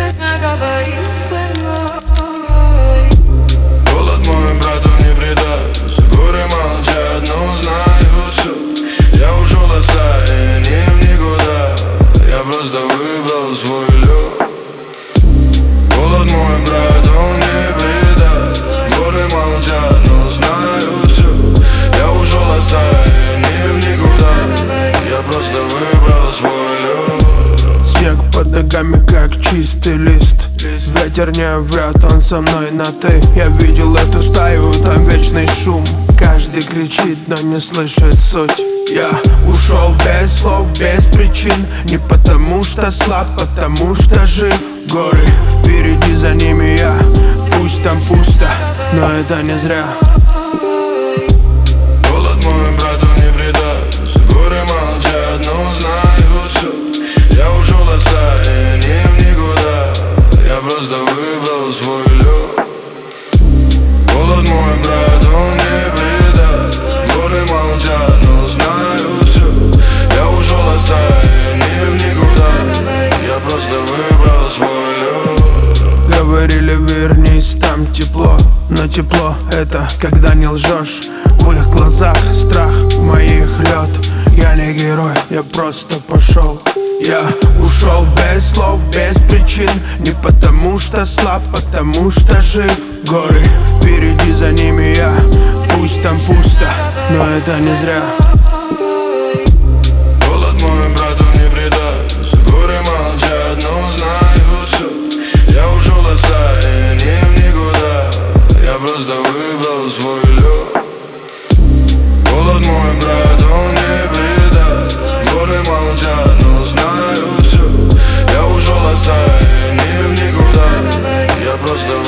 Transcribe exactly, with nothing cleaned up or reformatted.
говорит со мной. Голод мой, брат, он не предаст. Горы молчат, но знают все. Я ушел от стаи, не в никуда. Я просто выбрал свой лед. Голод мой, брат, он не предаст. Горы молчат, но знают все. Я ушел от стаи, не в никуда. Я просто выбрал свой лед. Снег под ногами, как чистый лист. Ветер не врет, он со мной на ты. Я видел эту стаю, там вечный шум. Каждый кричит, но не слышит суть. Я ушел без слов, без причин. Не потому что слаб, потому что жив. Горы впереди, за ними я. Пусть там пусто, но это не зря. Голод мой, брат, он не предаст. Горы молчат, но знают все. Я ушел от стаи, не в никуда. Я просто выбрал свой лед. Голод мой, брат, он не предаст. Горы молчат, но знают все. Я ушел от стаи, не в никуда. Я просто выбрал свой лед. Говорили, вернись, там тепло. Но тепло это, когда не лжешь. В их глазах страх, в моих лед. Я не герой, я просто пошел. Я ушел без слов, без причин. Не потому что слаб, потому что жив. Горы впереди, за ними я. Пусть там пусто, но это не зря. Голод мой, брат, он не предаст. Горы молчат, но знают все. Я ушел от стаи, не в никуда. Я просто выбрал свой лед. Голод мой, брат, он не предаст. Горы молчат, но знают все. Я ушел от стаи, не в никуда. Я просто